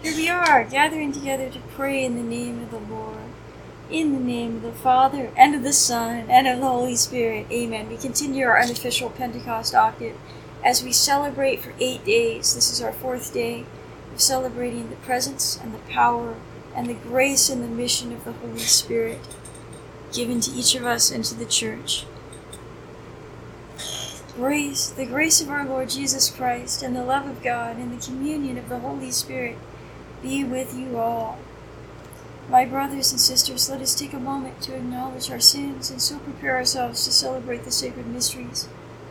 Here we are, gathering together to pray in the name of the Lord. In the name of the Father, and of the Son, and of the Holy Spirit. Amen. We continue our unofficial Pentecost octave as we celebrate for 8 days. This is our 4th day of celebrating the presence and the power and the grace and the mission of the Holy Spirit given to each of us and to the church. The grace of our Lord Jesus Christ, and the love of God, and the communion of the Holy Spirit be with you all. My brothers and sisters, let us take a moment to acknowledge our sins and so prepare ourselves to celebrate the sacred mysteries.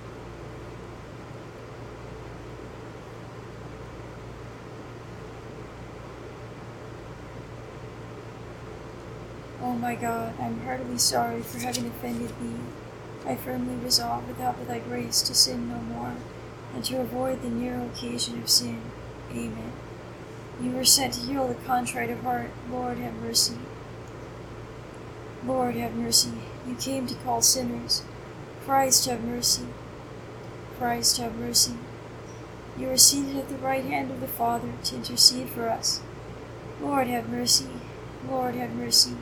O my God, I am heartily sorry for having offended thee. I firmly resolve, with help of thy grace, to sin no more, and to avoid the near occasion of sin. Amen. You were sent to heal the contrite of heart. Lord, have mercy. Lord, have mercy. You came to call sinners. Christ, have mercy. Christ, have mercy. You are seated at the right hand of the Father to intercede for us. Lord, have mercy. Lord, have mercy.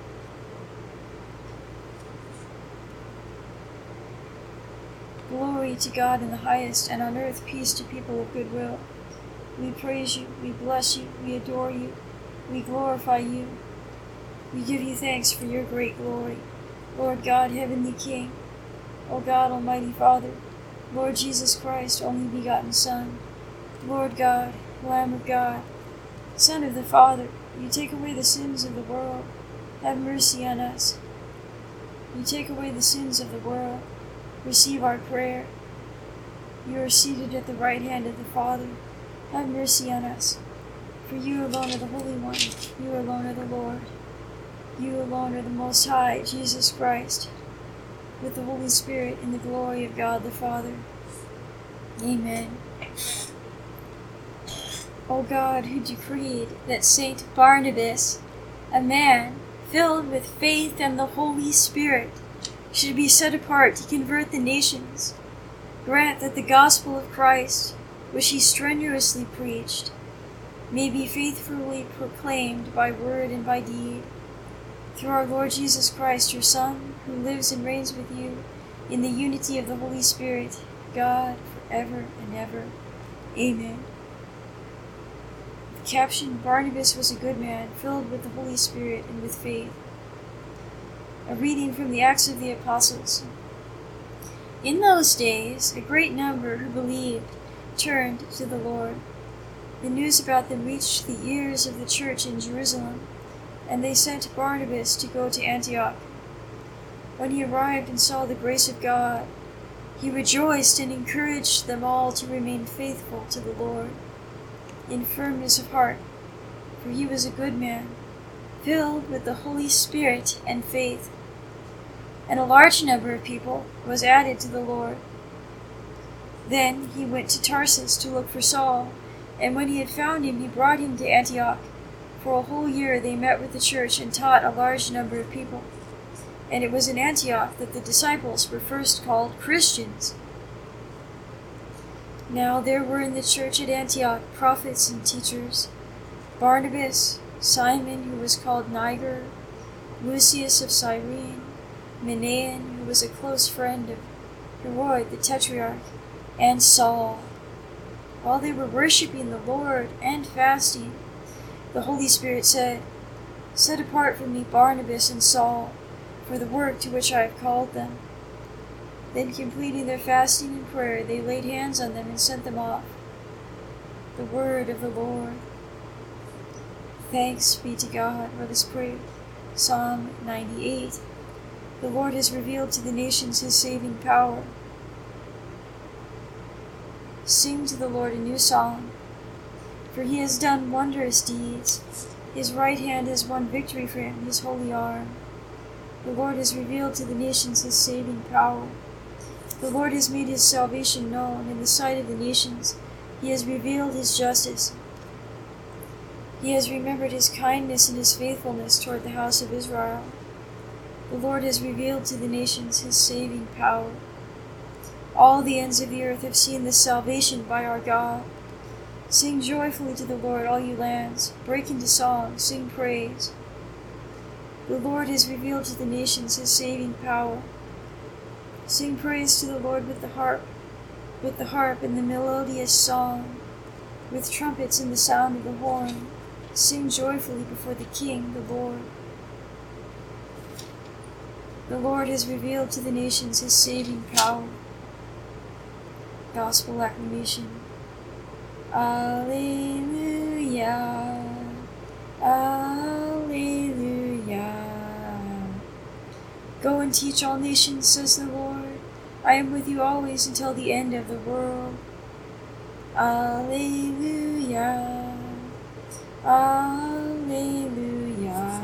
Glory to God in the highest, and on earth peace to people of good will. We praise you, we bless you, we adore you, we glorify you. We give you thanks for your great glory. Lord God, heavenly King, O God, almighty Father, Lord Jesus Christ, only begotten Son, Lord God, Lamb of God, Son of the Father, you take away the sins of the world. Have mercy on us. You take away the sins of the world. Receive our prayer. You are seated at the right hand of the Father. Have mercy on us. For you alone are the Holy One. You alone are the Lord. You alone are the Most High, Jesus Christ, with the Holy Spirit in the glory of God the Father. Amen. O God, who decreed that Saint Barnabas, a man filled with faith and the Holy Spirit, should be set apart to convert the nations, grant that the gospel of Christ, which he strenuously preached, may be faithfully proclaimed by word and by deed, through our Lord Jesus Christ, your Son, who lives and reigns with you in the unity of the Holy Spirit, God, forever and ever. Amen. The caption, Barnabas was a good man, filled with the Holy Spirit and with faith. A reading from the Acts of the Apostles. In those days, a great number who believed turned to the Lord. The news about them reached the ears of the church in Jerusalem, and they sent Barnabas to go to Antioch. When he arrived and saw the grace of God, he rejoiced and encouraged them all to remain faithful to the Lord, in firmness of heart, for he was a good man, filled with the Holy Spirit and faith. And a large number of people was added to the Lord. Then he went to Tarsus to look for Saul, and when he had found him, he brought him to Antioch. For a whole year they met with the church and taught a large number of people. And it was in Antioch that the disciples were first called Christians. Now there were in the church at Antioch prophets and teachers: Barnabas, Simon, who was called Niger, Lucius of Cyrene, Manaen, who was a close friend of Herod the Tetrarch, and Saul. While they were worshiping the Lord and fasting, the Holy Spirit said, Set apart for me Barnabas and Saul for the work to which I have called them. Then, completing their fasting and prayer, they laid hands on them and sent them off. The word of the Lord. Thanks be to God. Let us pray. Psalm 98. The Lord has revealed to the nations his saving power. Sing to the Lord a new song, for he has done wondrous deeds. His right hand has won victory for him, his holy arm. The Lord has revealed to the nations his saving power. The Lord has made his salvation known in the sight of the nations. He has revealed his justice. He has remembered his kindness and his faithfulness toward the house of Israel. The Lord has revealed to the nations his saving power. All the ends of the earth have seen the salvation by our God. Sing joyfully to the Lord, all you lands. Break into song, sing praise. The Lord has revealed to the nations his saving power. Sing praise to the Lord with the harp and the melodious song, with trumpets and the sound of the horn. Sing joyfully before the King, the Lord. The Lord has revealed to the nations his saving power. Gospel acclamation. Alleluia, Alleluia. Go and teach all nations, says the Lord. I am with you always until the end of the world. Alleluia, Alleluia.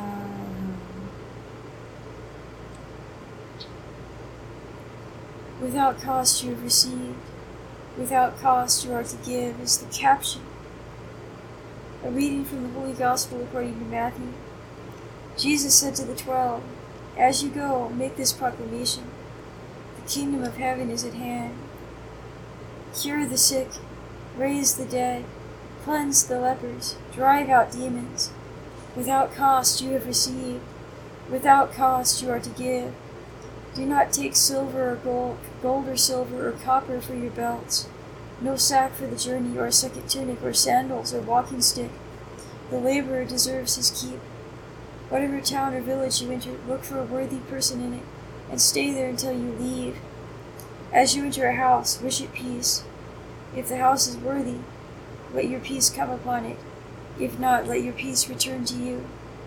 Without cost you have received, without cost you are to give is the caption. A reading from the Holy Gospel according to Matthew. Jesus said to the 12, As you go, make this proclamation. The kingdom of heaven is at hand. Cure the sick, raise the dead, cleanse the lepers, drive out demons. Without cost you have received, without cost you are to give. Do not take silver or gold or silver or copper for your belts, no sack for the journey, or a second tunic, or sandals, or walking stick. The laborer deserves his keep. Whatever town or village you enter, look for a worthy person in it, and stay there until you leave. As you enter a house, wish it peace. If the house is worthy, let your peace come upon it. If not, let your peace return to you.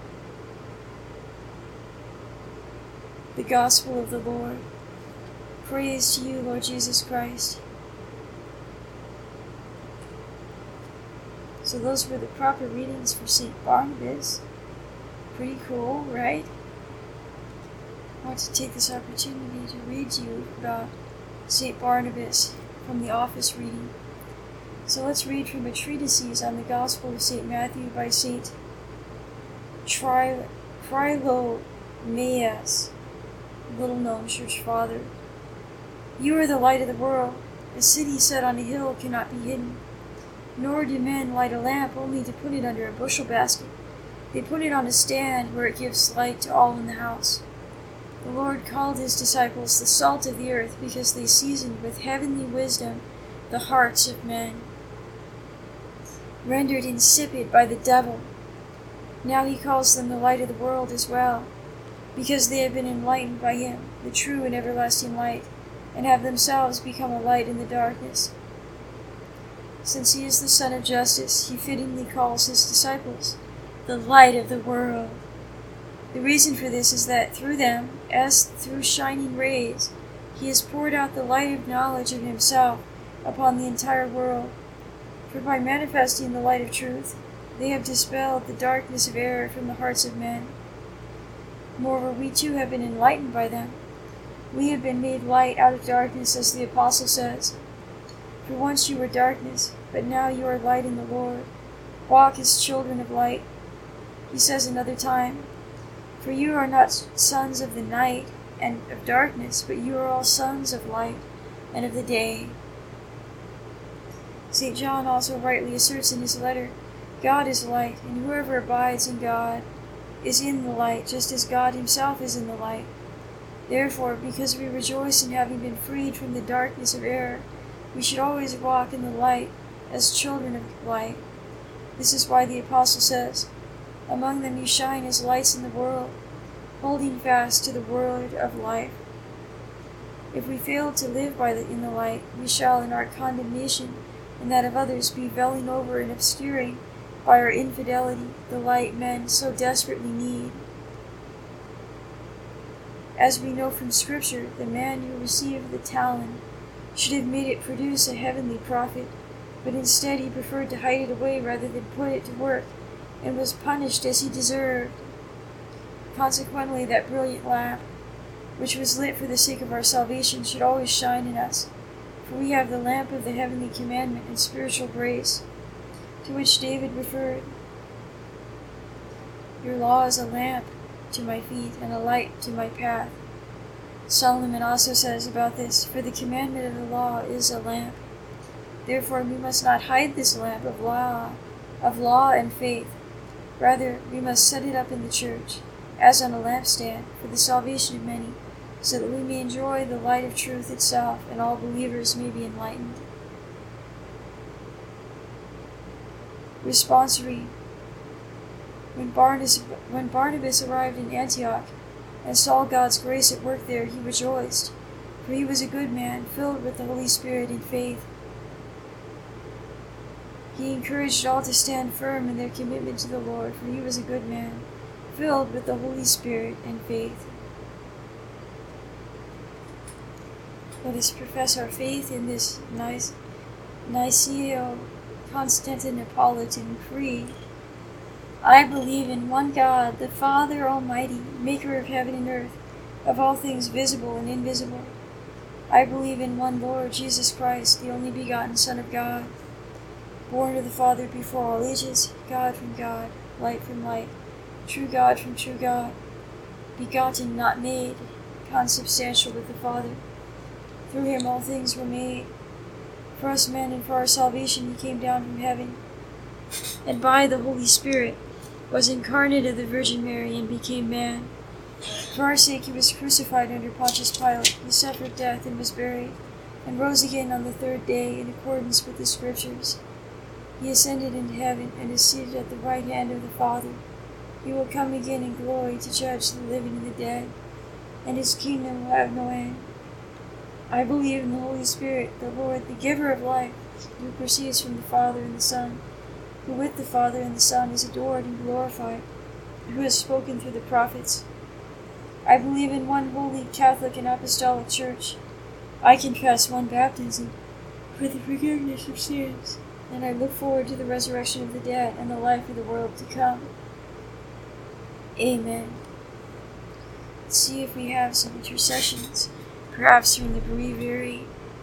The Gospel of the Lord. Praise to you, Lord Jesus Christ. So those were the proper readings for St. Barnabas. Pretty cool, right? I want to take this opportunity to read to you about St. Barnabas from the office reading. So let's read from a treatise on the Gospel of St. Matthew by St. Trylomeus, little-known church father. You are the light of the world. A city set on a hill cannot be hidden. Nor do men light a lamp only to put it under a bushel basket. They put it on a stand where it gives light to all in the house. The Lord called his disciples the salt of the earth because they seasoned with heavenly wisdom the hearts of men, rendered insipid by the devil. Now he calls them the light of the world as well, because they have been enlightened by him, the true and everlasting light, and have themselves become a light in the darkness. Since he is the Son of Justice, he fittingly calls his disciples the light of the world. The reason for this is that through them, as through shining rays, he has poured out the light of knowledge of himself upon the entire world. For by manifesting the light of truth, they have dispelled the darkness of error from the hearts of men. Moreover, we too have been enlightened by them. We have been made light out of darkness, as the Apostle says. For once you were darkness, but now you are light in the Lord. Walk as children of light. He says another time, For you are not sons of the night and of darkness, but you are all sons of light and of the day. St. John also rightly asserts in his letter, God is light, and whoever abides in God is in the light, just as God himself is in the light. Therefore, because we rejoice in having been freed from the darkness of error, we should always walk in the light as children of light. This is why the Apostle says, Among them you shine as lights in the world, holding fast to the word of life. If we fail to live in the light, we shall, in our condemnation and that of others, be veiling over and obscuring by our infidelity the light men so desperately need. As we know from Scripture, the man who received the talent should have made it produce a heavenly profit, but instead he preferred to hide it away rather than put it to work, and was punished as he deserved. Consequently, that brilliant lamp, which was lit for the sake of our salvation, should always shine in us, for we have the lamp of the heavenly commandment and spiritual grace, to which David referred. Your law is a lamp to my feet and a light to my path. Solomon also says about this, For the commandment of the law is a lamp. Therefore we must not hide this lamp of law and faith. Rather, we must set it up in the church, as on a lampstand, for the salvation of many, so that we may enjoy the light of truth itself, and all believers may be enlightened. Responsory. When Barnabas arrived in Antioch and saw God's grace at work there, he rejoiced, for he was a good man, filled with the Holy Spirit and faith. He encouraged all to stand firm in their commitment to the Lord, for he was a good man, filled with the Holy Spirit and faith. Let us profess our faith in this Niceno-Constantinopolitan Creed. I believe in one God, the Father Almighty, maker of heaven and earth, of all things visible and invisible. I believe in one Lord, Jesus Christ, the only begotten Son of God, born of the Father before all ages, God from God, light from light, true God from true God, begotten, not made, consubstantial with the Father. Through him all things were made. For us men and for our salvation he came down from heaven, and by the Holy Spirit was incarnate of the Virgin Mary and became man. For our sake he was crucified under Pontius Pilate. He suffered death and was buried, and rose again on the third day in accordance with the Scriptures. He ascended into heaven and is seated at the right hand of the Father. He will come again in glory to judge the living and the dead, and his kingdom will have no end. I believe in the Holy Spirit, the Lord, the giver of life, who proceeds from the Father and the Son, who with the Father and the Son is adored and glorified, who has spoken through the prophets. I believe in one holy, Catholic, and Apostolic Church. I confess one baptism for the forgiveness of sins, and I look forward to the resurrection of the dead and the life of the world to come. Amen. Let's see if we have some intercessions, perhaps from the breviary.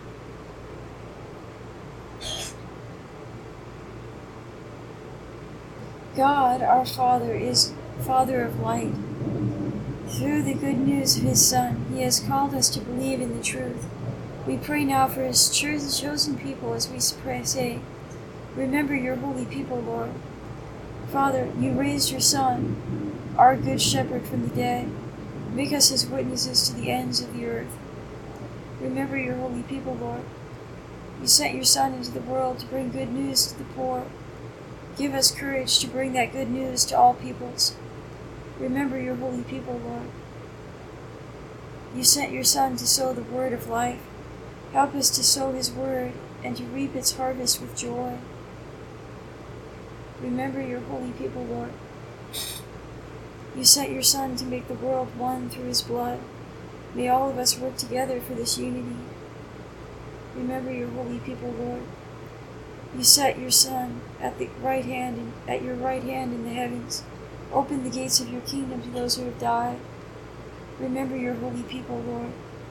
God, our Father, is Father of light. Through the good news of his Son, he has called us to believe in the truth. We pray now for his chosen people as we say, remember your holy people, Lord. Father, you raised your Son, our good shepherd, from the dead. Make us his witnesses to the ends of the earth. Remember your holy people, Lord. You sent your Son into the world to bring good news to the poor. Give us courage to bring that good news to all peoples. Remember your holy people, Lord. You sent your Son to sow the word of life. Help us to sow his word and to reap its harvest with joy. Remember your holy people, Lord. You sent your Son to make the world one through his blood. May all of us work together for this unity. Remember your holy people, Lord. You set your Son at your right hand in the heavens. Open the gates of your kingdom to those who have died. Remember your holy people, Lord.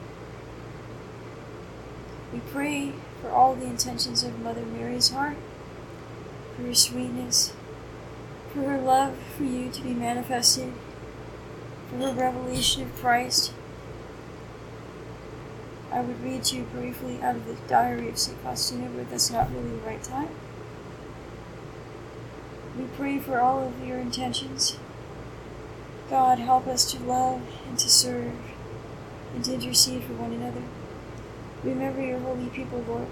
We pray for all the intentions of Mother Mary's heart, for her sweetness, for her love for you to be manifested, for her revelation of Christ. I would read to you briefly out of the diary of St. Faustina, but that's not really the right time. We pray for all of your intentions. God, help us to love and to serve and to intercede for one another. Remember your holy people, Lord.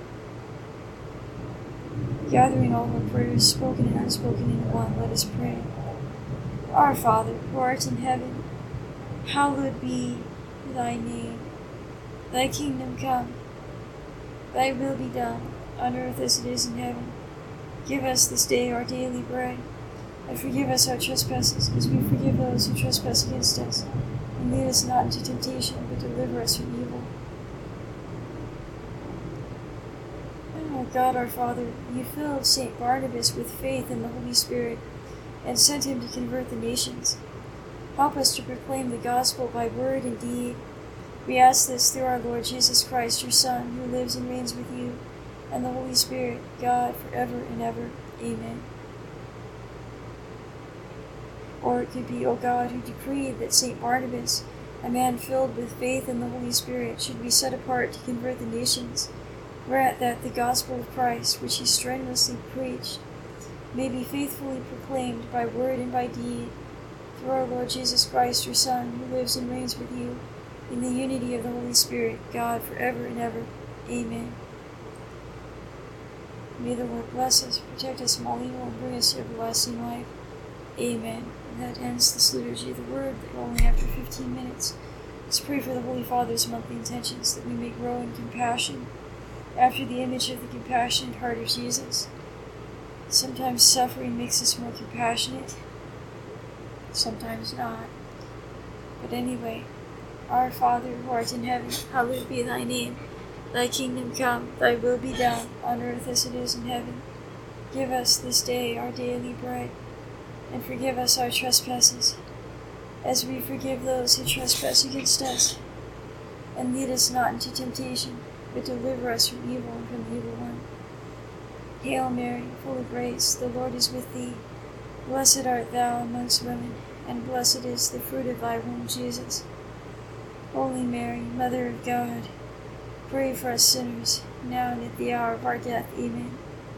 Gathering all our prayers, spoken and unspoken in one, let us pray. Our Father, who art in heaven, hallowed be thy name. Thy kingdom come, thy will be done, on earth as it is in heaven. Give us this day our daily bread, and forgive us our trespasses, as we forgive those who trespass against us. And lead us not into temptation, but deliver us from evil. O God, our Father, you filled St. Barnabas with faith in the Holy Spirit, and sent him to convert the nations. Help us to proclaim the gospel by word and deed. We ask this through our Lord Jesus Christ, your Son, who lives and reigns with you, and the Holy Spirit, God, forever and ever. Amen. Or it could be, O God, who decreed that St. Barnabas, a man filled with faith in the Holy Spirit, should be set apart to convert the nations. Grant that the gospel of Christ, which he strenuously preached, may be faithfully proclaimed by word and by deed, through our Lord Jesus Christ, your Son, who lives and reigns with you, in the unity of the Holy Spirit, God, forever and ever. Amen. May the Lord bless us, protect us from all evil, and bring us to everlasting life. Amen. And that ends this liturgy of the Word, but only after 15 minutes. Let's pray for the Holy Father's monthly intentions, that we may grow in compassion, after the image of the compassionate heart of Jesus. Sometimes suffering makes us more compassionate, sometimes not. But anyway, our Father, who art in heaven, hallowed be thy name. Thy kingdom come, thy will be done, on earth as it is in heaven. Give us this day our daily bread, and forgive us our trespasses, as we forgive those who trespass against us. And lead us not into temptation, but deliver us from evil and from the evil one. Hail Mary, full of grace, the Lord is with thee. Blessed art thou amongst women, and blessed is the fruit of thy womb, Jesus. Holy Mary, Mother of God, pray for us sinners, now and at the hour of our death. Amen.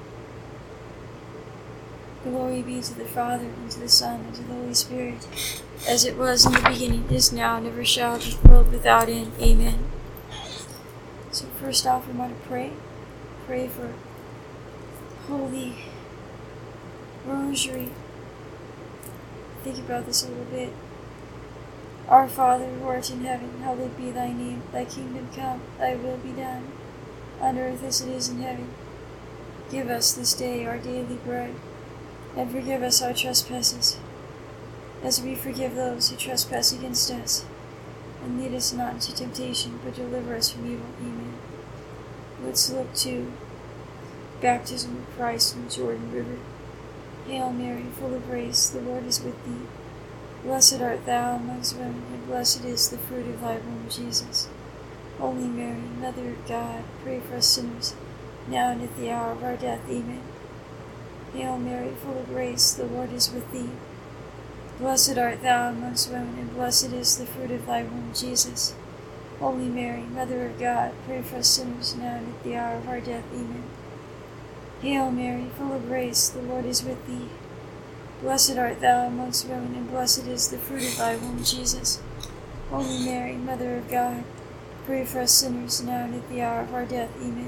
Glory be to the Father, and to the Son, and to the Holy Spirit, as it was in the beginning, is now, and ever shall be, world without end. Amen. So first off, we want to pray. Pray for Holy Rosary. Think about this a little bit. Our Father, who art in heaven, hallowed be thy name. Thy kingdom come, thy will be done, on earth as it is in heaven. Give us this day our daily bread, and forgive us our trespasses, as we forgive those who trespass against us. And lead us not into temptation, but deliver us from evil. Amen. Let's look to baptism of Christ in the Jordan River. Hail Mary, full of grace, the Lord is with thee. Blessed art thou amongst women, and blessed is the fruit of thy womb, Jesus. Holy Mary, Mother of God, pray for us sinners, now and at the hour of our death. Amen. Hail Mary, full of grace, the Lord is with thee. Blessed art thou amongst women, and blessed is the fruit of thy womb, Jesus. Holy Mary, Mother of God, pray for us sinners, now and at the hour of our death. Amen. Hail Mary, full of grace, the Lord is with thee. Blessed art thou amongst women, and blessed is the fruit of thy womb, Jesus. Holy Mary, Mother of God, pray for us sinners, now and at the hour of our death. Amen.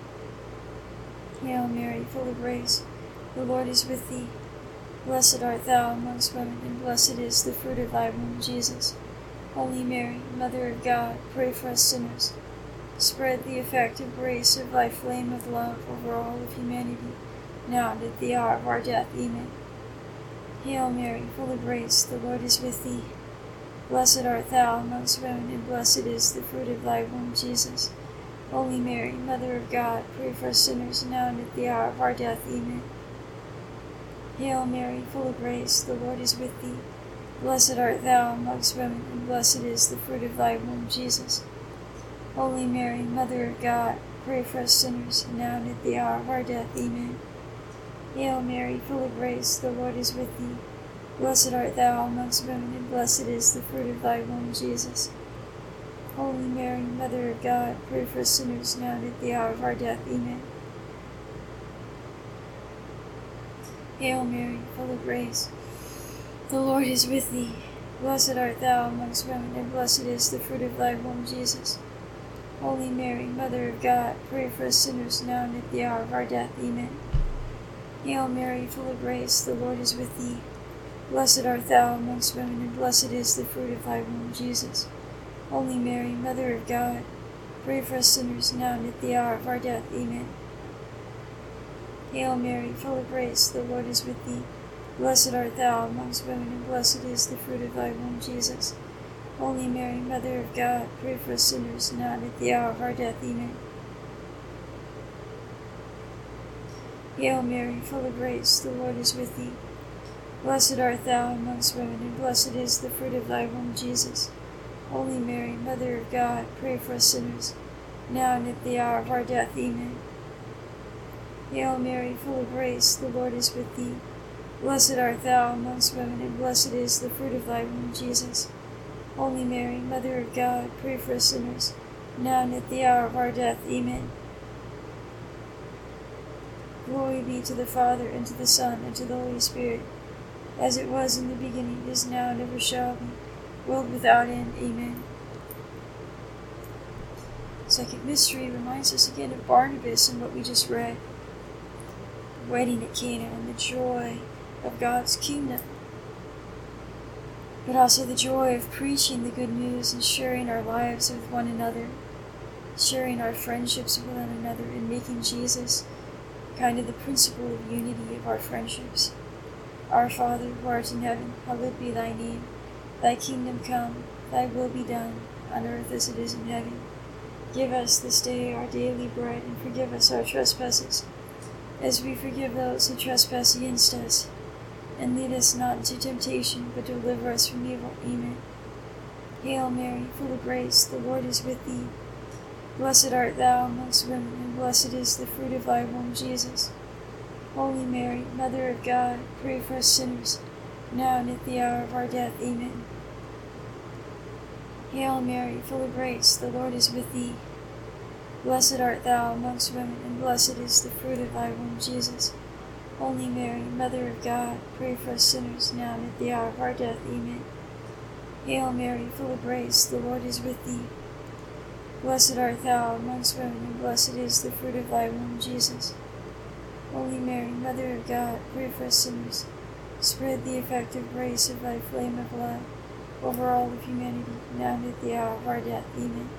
Hail Mary, full of grace, the Lord is with thee. Blessed art thou amongst women, and blessed is the fruit of thy womb, Jesus. Holy Mary, Mother of God, pray for us sinners. Spread the effective grace of thy flame of love over all of humanity, now and at the hour of our death. Amen. Hail Mary, full of grace, the Lord is with thee. Blessed art thou amongst women, and blessed is the fruit of thy womb, Jesus. Holy Mary, Mother of God, pray for us sinners, now and at the hour of our death. Amen. Hail Mary, full of grace, the Lord is with thee. Blessed art thou amongst women, and blessed is the fruit of thy womb, Jesus. Holy Mary, Mother of God, pray for us sinners, now and at the hour of our death. Amen. Hail Mary, full of grace, the Lord is with thee. Blessed art thou amongst women, and blessed is the fruit of thy womb, Jesus. Holy Mary, Mother of God, pray for us sinners, now and at the hour of our death. Amen. Hail Mary, full of grace, the Lord is with thee. Blessed art thou amongst women, and blessed is the fruit of thy womb, Jesus. Holy Mary, Mother of God, pray for us sinners, now and at the hour of our death. Amen. Hail Mary, full of grace, the Lord is with thee. Blessed art thou amongst women, and blessed is the fruit of thy womb, Jesus. Holy Mary, Mother of God, pray for us sinners, now and at the hour of our death. Amen. Hail Mary, full of grace, the Lord is with thee. Blessed art thou amongst women, and blessed is the fruit of thy womb, Jesus. Holy Mary, Mother of God, pray for us sinners, now and at the hour of our death. Amen. Hail Mary, full of grace, the Lord is with thee. Blessed art thou amongst women, and blessed is the fruit of thy womb, Jesus. Holy Mary, Mother of God, pray for us sinners, now and at the hour of our death. Amen. Hail Mary, full of grace, the Lord is with thee. Blessed art thou amongst women, and blessed is the fruit of thy womb, Jesus. Holy Mary, Mother of God, pray for us sinners, now and at the hour of our death. Amen. Glory be to the Father, and to the Son, and to the Holy Spirit, as it was in the beginning, is now, and ever shall be, world without end. Amen. Second mystery reminds us again of Barnabas and what we just read. The wedding at Cana and the joy of God's kingdom, but also the joy of preaching the good news and sharing our lives with one another, sharing our friendships with one another, and making Jesus kind of the principle of unity of our friendships. Our Father, who art in heaven, hallowed be thy name. Thy kingdom come, thy will be done, on earth as it is in heaven. Give us this day our daily bread, and forgive us our trespasses, as we forgive those who trespass against us. And lead us not into temptation, but deliver us from evil. Amen. Hail Mary, full of grace, the Lord is with thee. Blessed art thou amongst women, and blessed is the fruit of thy womb, Jesus. Holy Mary, Mother of God, pray for us sinners, now and at the hour of our death. Amen. Hail Mary, full of grace, the Lord is with thee. Blessed art thou amongst women, and blessed is the fruit of thy womb, Jesus. Holy Mary, Mother of God, pray for us sinners, now and at the hour of our death. Amen. Hail Mary, full of grace, the Lord is with thee. Blessed art thou amongst women, and blessed is the fruit of thy womb, Jesus. Holy Mary, Mother of God, pray for us sinners. Spread the effective grace of thy flame of love over all of humanity, now and at the hour of our death. Amen.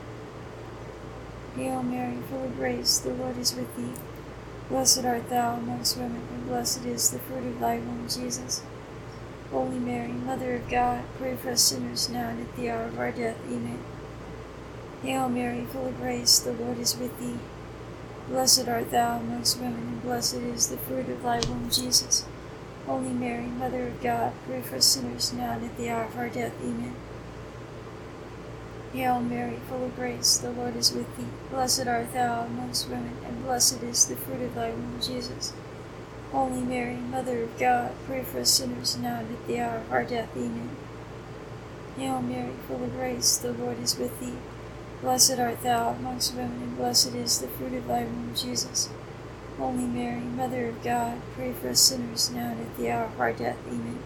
Hail Mary, full of grace, the Lord is with thee. Blessed art thou amongst women, and blessed is the fruit of thy womb, Jesus. Holy Mary, Mother of God, pray for us sinners, now and at the hour of our death. Amen. Hail Mary, full of grace, the Lord is with thee. Blessed art thou amongst women, and blessed is the fruit of thy womb, Jesus. Holy Mary, Mother of God, pray for us sinners, now and at the hour of our death. Amen. Hail Mary, full of grace, the Lord is with thee. Blessed art thou amongst women, and blessed is the fruit of thy womb, Jesus. Holy Mary, Mother of God, pray for us sinners, now and at the hour of our death. Amen. Hail Mary, full of grace, the Lord is with thee. Blessed art thou amongst women, and blessed is the fruit of thy womb, Jesus. Holy Mary, Mother of God, pray for us sinners, now and at the hour of our death. Amen.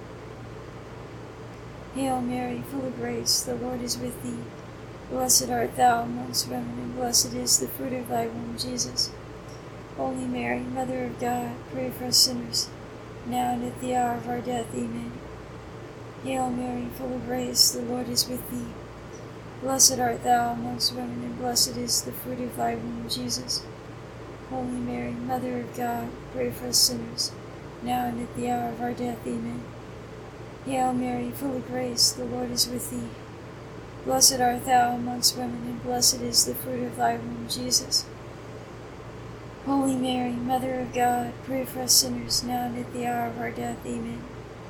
Hail Mary, full of grace, the Lord is with thee. Blessed art thou amongst women, and blessed is the fruit of thy womb, Jesus. Holy Mary, Mother of God, pray for us sinners, now and at the hour of our death. Amen. Hail Mary, full of grace, the Lord is with thee. Blessed art thou amongst women, and blessed is the fruit of thy womb, Jesus. Holy Mary, Mother of God, pray for us sinners, now and at the hour of our death. Amen. Hail Mary, full of grace, the Lord is with thee. Blessed art thou amongst women, and blessed is the fruit of thy womb, Jesus. Holy Mary, Mother of God, pray for us sinners, now and at the hour of our death. Amen.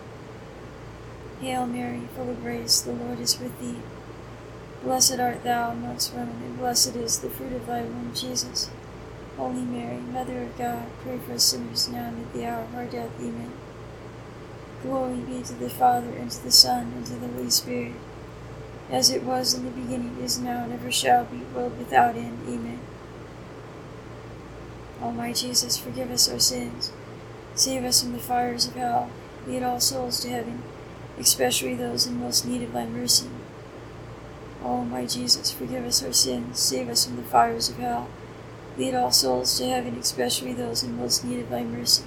Hail Mary, full of grace, the Lord is with thee. Blessed art thou amongst women, and blessed is the fruit of thy womb, Jesus. Holy Mary, Mother of God, pray for us sinners, now and at the hour of our death. Amen. Glory be to the Father, and to the Son, and to the Holy Spirit, as it was in the beginning, is now, and ever shall be, world without end. Amen. O my Jesus, forgive us our sins, save us from the fires of hell, lead all souls to heaven, especially those in most need of thy mercy. O my Jesus, forgive us our sins, save us from the fires of hell, lead all souls to heaven, especially those in most need of thy mercy.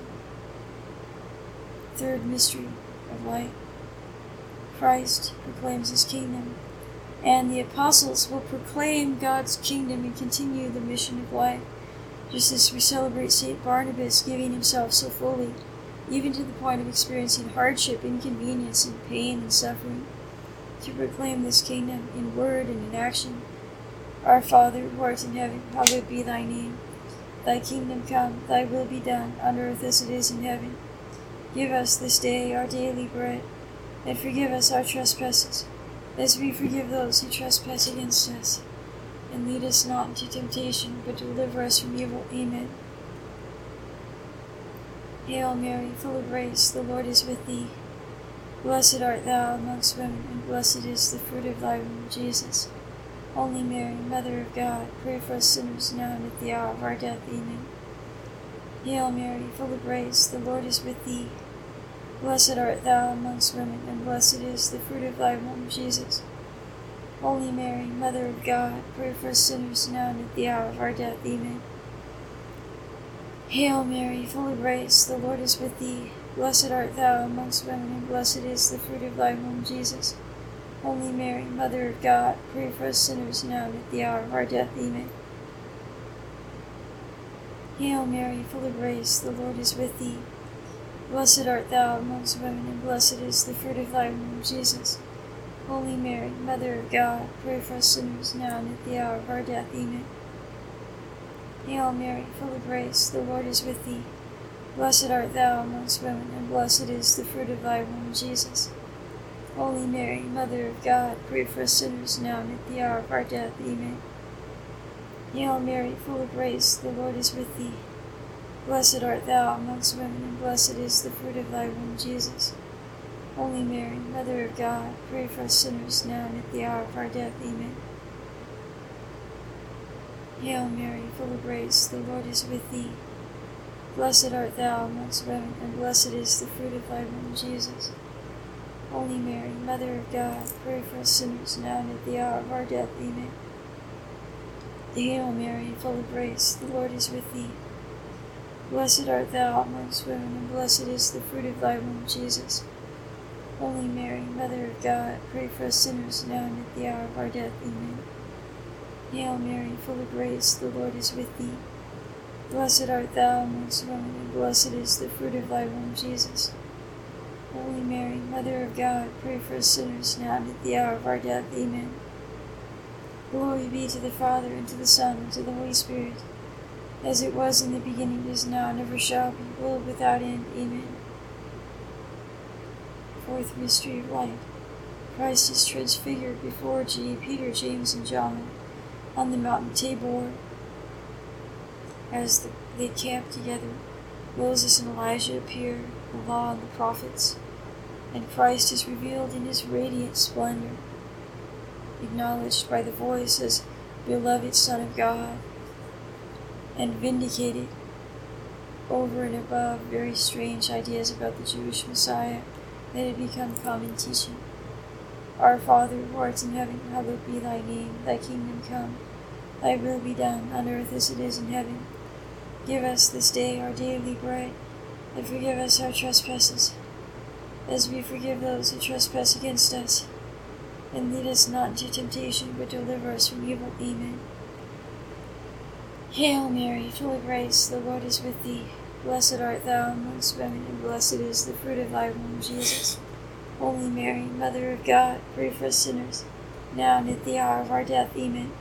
Third mystery of light. Christ proclaims his kingdom, and the apostles will proclaim God's kingdom and continue the mission of life, just as we celebrate St. Barnabas giving himself so fully, even to the point of experiencing hardship, inconvenience, and pain and suffering, to proclaim this kingdom in word and in action. Our Father, who art in heaven, hallowed be thy name. Thy kingdom come, thy will be done, on earth as it is in heaven. Give us this day our daily bread, and forgive us our trespasses, as we forgive those who trespass against us. And lead us not into temptation, but deliver us from evil. Amen. Hail Mary, full of grace, the Lord is with thee. Blessed art thou amongst women, and blessed is the fruit of thy womb, Jesus. Holy Mary, Mother of God, pray for us sinners, now and at the hour of our death. Amen. Hail Mary, full of grace, the Lord is with thee. Blessed art thou amongst women, and blessed is the fruit of thy womb, Jesus. Holy Mary, Mother of God, pray for us sinners now and at the hour of our death. Amen. Hail Mary, full of grace, the Lord is with thee. Blessed art thou amongst women, and blessed is the fruit of thy womb, Jesus. Holy Mary, Mother of God, pray for us sinners now and at the hour of our death. Amen. Hail Mary, full of grace, the Lord is with thee. Blessed art thou amongst women, and blessed is the fruit of thy womb, Jesus. Holy Mary, Mother of God, pray for us sinners now and at the hour of our death. Amen. Hail Mary, full of grace, the Lord is with thee. Blessed art thou amongst women, and blessed is the fruit of thy womb, Jesus. Holy Mary, Mother of God, pray for us sinners now and at the hour of our death. Amen. Hail Mary, full of grace, the Lord is with thee. Blessed art thou amongst women, and blessed is the fruit of thy womb, Jesus. Holy Mary, Mother of God, pray for us sinners now and at the hour of our death. Amen. Hail Mary, full of grace, the Lord is with thee. Blessed art thou amongst women, and blessed is the fruit of thy womb, Jesus. Holy Mary, Mother of God, pray for us sinners now and at the hour of our death. Amen. Hail Mary, full of grace, the Lord is with thee. Blessed art thou amongst women, and blessed is the fruit of thy womb, Jesus. Holy Mary, Mother of God, pray for us sinners now and at the hour of our death. Amen. Hail Mary, full of grace, the Lord is with thee. Blessed art thou amongst women, and blessed is the fruit of thy womb, Jesus. Holy Mary, Mother of God, pray for us sinners now and at the hour of our death. Amen. Glory be to the Father, and to the Son, and to the Holy Spirit, as it was in the beginning, is now, and ever shall be, world without end. Amen. Fourth mystery of light. Christ is transfigured before Peter, James, and John on the mountain Tabor. As they camp together, Moses and Elijah appear, the law and the prophets, and Christ is revealed in his radiant splendor, acknowledged by the voice as beloved Son of God, and vindicated over and above very strange ideas about the Jewish Messiah that had become common teaching. Our Father, who art in heaven, hallowed be thy name. Thy kingdom come, thy will be done, on earth as it is in heaven. Give us this day our daily bread, and forgive us our trespasses, as we forgive those who trespass against us. And lead us not into temptation, but deliver us from evil. Amen. Hail Mary, full of grace, the Lord is with thee. Blessed art thou amongst women, and blessed is the fruit of thy womb, Jesus. Holy Mary, Mother of God, pray for us sinners, now and at the hour of our death. Amen.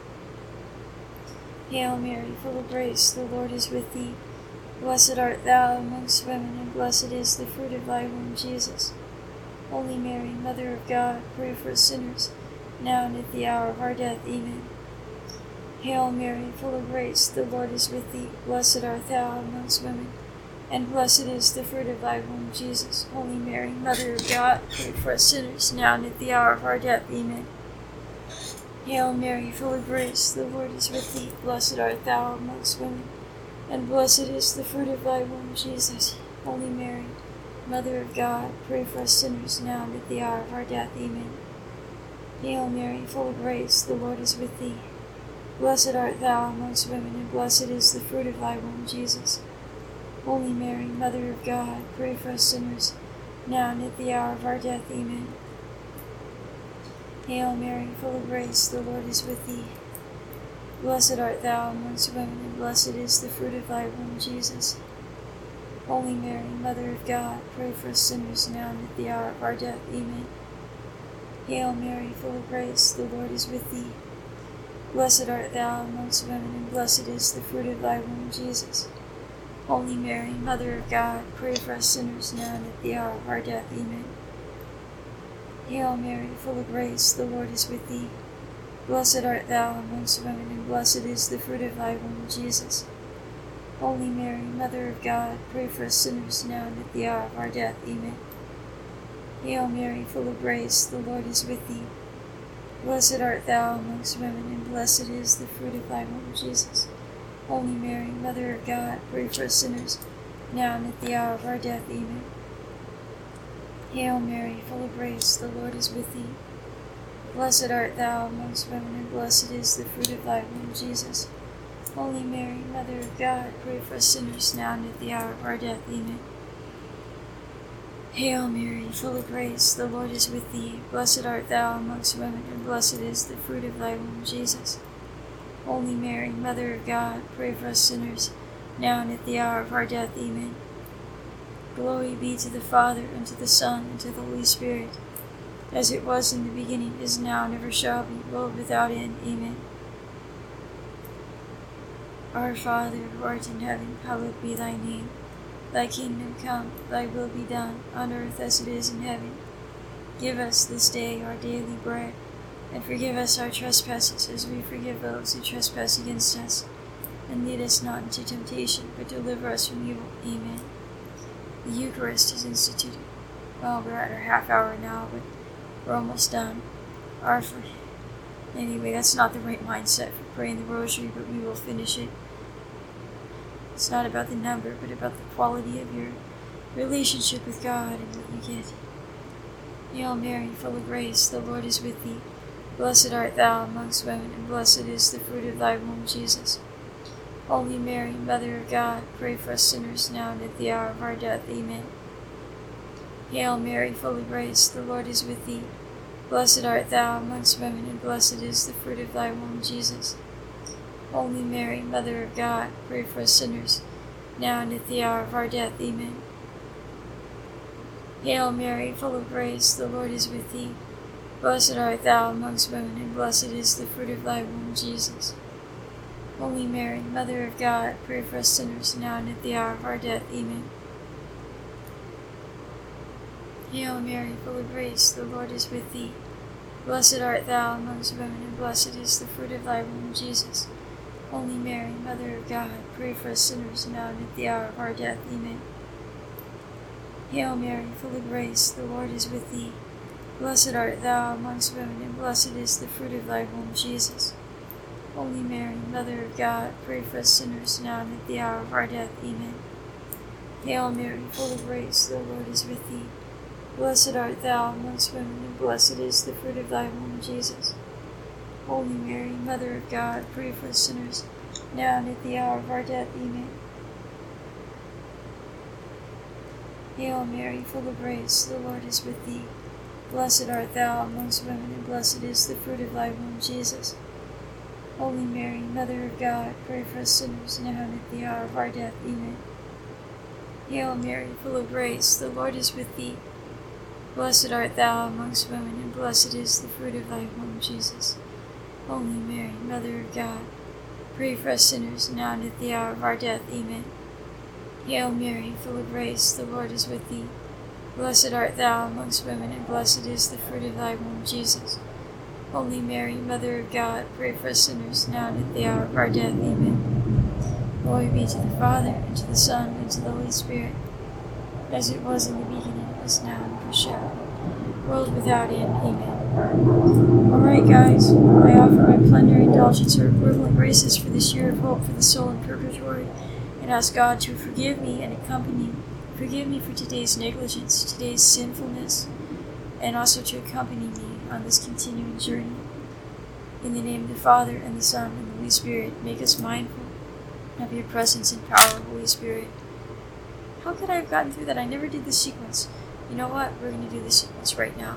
Hail Mary, full of grace, the Lord is with thee. Blessed art thou amongst women, and blessed is the fruit of thy womb, Jesus. Holy Mary, Mother of God, pray for us sinners, now and at the hour of our death. Amen. Hail Mary, full of grace, the Lord is with thee. Blessed art thou amongst women, and blessed is the fruit of thy womb, Jesus. Holy Mary, Mother of God, pray for us sinners, now and at the hour of our death. Amen. Hail Mary, full of grace, the Lord is with thee. Blessed art thou amongst women, and blessed is the fruit of thy womb, Jesus. Holy Mary, Mother of God, pray for us sinners, now and at the hour of our death. Amen. Hail Mary, full of grace, the Lord is with thee. Blessed art thou amongst women, and blessed is the fruit of thy womb, Jesus. Holy Mary, Mother of God, pray for us sinners, now and at the hour of our death. Amen. Hail Mary, full of grace, the Lord is with thee. Blessed art thou amongst women, and blessed is the fruit of thy womb, Jesus. Holy Mary, Mother of God, pray for us sinners, now and at the hour of our death. Amen. Hail Mary, full of grace, the Lord is with thee. Blessed art thou amongst women, and blessed is the fruit of thy womb, Jesus. Holy Mary, Mother of God, pray for us sinners, now and at the hour of our death. Amen. Hail Mary, full of grace, the Lord is with thee. Blessed art thou amongst women, and blessed is the fruit of thy womb, Jesus. Holy Mary, Mother of God, pray for us sinners, now and at the hour of our death. Amen. Hail Mary, full of grace, the Lord is with thee. Blessed art thou amongst women, and blessed is the fruit of thy womb, Jesus. Holy Mary, Mother of God, pray for us sinners, now and at the hour of our death. Amen. Hail Mary, full of grace, the Lord is with thee. Blessed art thou amongst women, and blessed is the fruit of thy womb, Jesus. Holy Mary, Mother of God, pray for us sinners, now and at the hour of our death. Amen. Hail Mary, full of grace, the Lord is with thee. Blessed art thou amongst women, and blessed is the fruit of thy womb, Jesus. Holy Mary, Mother of God, pray for us sinners, now and at the hour of our death. Amen. Glory be to the Father, and to the Son, and to the Holy Spirit, as it was in the beginning, is now, and ever shall be, world without end. Amen. Our Father, who art in heaven, hallowed be thy name. Thy kingdom come, thy will be done, on earth as it is in heaven. Give us this day our daily bread, and forgive us our trespasses, as we forgive those who trespass against us. And lead us not into temptation, but deliver us from evil. Amen. The Eucharist is instituted. Well, we're at our half hour now, but we're almost done. Anyway, that's not the right mindset for praying the rosary, but we will finish it. It's not about the number, but about the quality of your relationship with God and what you get. Hail Mary, full of grace, the Lord is with thee. Blessed art thou amongst women, and blessed is the fruit of thy womb, Jesus. Holy Mary, Mother of God, pray for us sinners, now and at the hour of our death. Amen. Hail Mary, full of grace, the Lord is with thee. Blessed art thou amongst women, and blessed is the fruit of thy womb, Jesus. Holy Mary, Mother of God, pray for us sinners, now and at the hour of our death. Amen. Hail Mary, full of grace, the Lord is with thee. Blessed art thou amongst women, and blessed is the fruit of thy womb, Jesus. Holy Mary, Mother of God, pray for us sinners, now and at the hour of our death. Amen. Hail Mary, full of grace, the Lord is with thee. Blessed art thou amongst women, and blessed is the fruit of thy womb, Jesus. Holy Mary, Mother of God, pray for us sinners, now and at the hour of our death. Amen. Hail Mary, full of grace, the Lord is with thee. Blessed art thou amongst women, and blessed is the fruit of thy womb, Jesus. Holy Mary, Mother of God, pray for us sinners, now and at the hour of our death. Amen. Hail Mary, full of grace, the Lord is with thee. Blessed art thou amongst women, and blessed is the fruit of thy womb, Jesus. Holy Mary, Mother of God, pray for us sinners, now and at the hour of our death. Amen. Hail Mary, full of grace, the Lord is with thee. Blessed art thou amongst women, and blessed is the fruit of thy womb, Jesus. Holy Mary, Mother of God, pray for us sinners, now and at the hour of our death. Amen. Hail Mary, full of grace, the Lord is with thee. Blessed art thou amongst women, and blessed is the fruit of thy womb, Jesus. Holy Mary, Mother of God, pray for us sinners, now and at the hour of our death. Amen. Hail Mary, full of grace, the Lord is with thee. Blessed art thou amongst women, and blessed is the fruit of thy womb, Jesus. Holy Mary, Mother of God, pray for us sinners, now and at the hour of our death. Amen. Glory be to the Father, and to the Son, and to the Holy Spirit, as it was in the beginning, is now, and ever shall be, world without end. Amen. Alright guys, I offer my plenary indulgence or equivalent graces for this year of hope for the soul in purgatory, and ask God to forgive me and forgive me for today's negligence, today's sinfulness, and also to accompany me on this continuing journey. In the name of the Father, and the Son, and the Holy Spirit, make us mindful of your presence and power, Holy Spirit. How could I have gotten through that? I never did the sequence. You know what? We're going to do the sequence right now.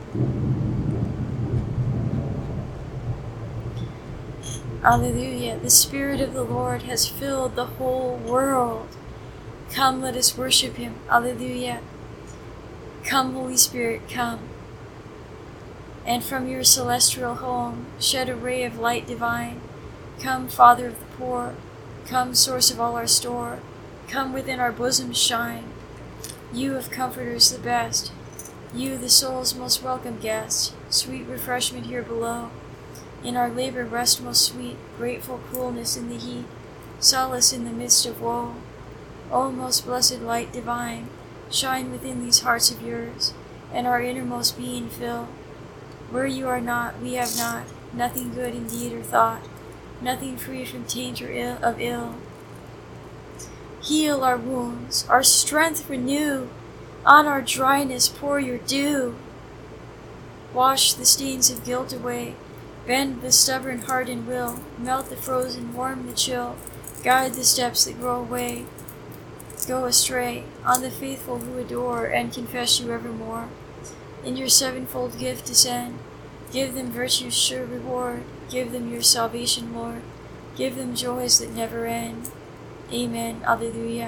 Alleluia. The Spirit of the Lord has filled the whole world. Come, let us worship him. Alleluia. Come, Holy Spirit, come. And from your celestial home, shed a ray of light divine. Come, Father of the poor. Come, source of all our store. Come within our bosoms shine. You of comforters the best. You, the soul's most welcome guest. Sweet refreshment here below. In our labor rest most sweet. Grateful coolness in the heat. Solace in the midst of woe. O most blessed light divine, shine within these hearts of yours, and our innermost being fill. Where you are not, we have not, nothing good in deed or thought. nothing free from taint or of ill. Heal our wounds, our strength renew, on our dryness pour your dew. Wash the stains of guilt away, bend the stubborn heart and will, melt the frozen, warm the chill, guide the steps that go astray, on the faithful who adore and confess you evermore. In your sevenfold gift descend, give them virtue's sure reward, give them your salvation, Lord, give them joys that never end. Amen. Alleluia.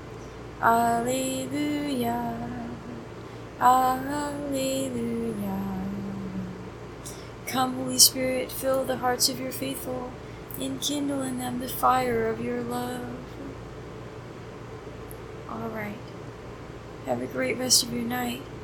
Alleluia. Alleluia. Come, Holy Spirit, fill the hearts of your faithful, enkindle in them the fire of your love. All right. Have a great rest of your night.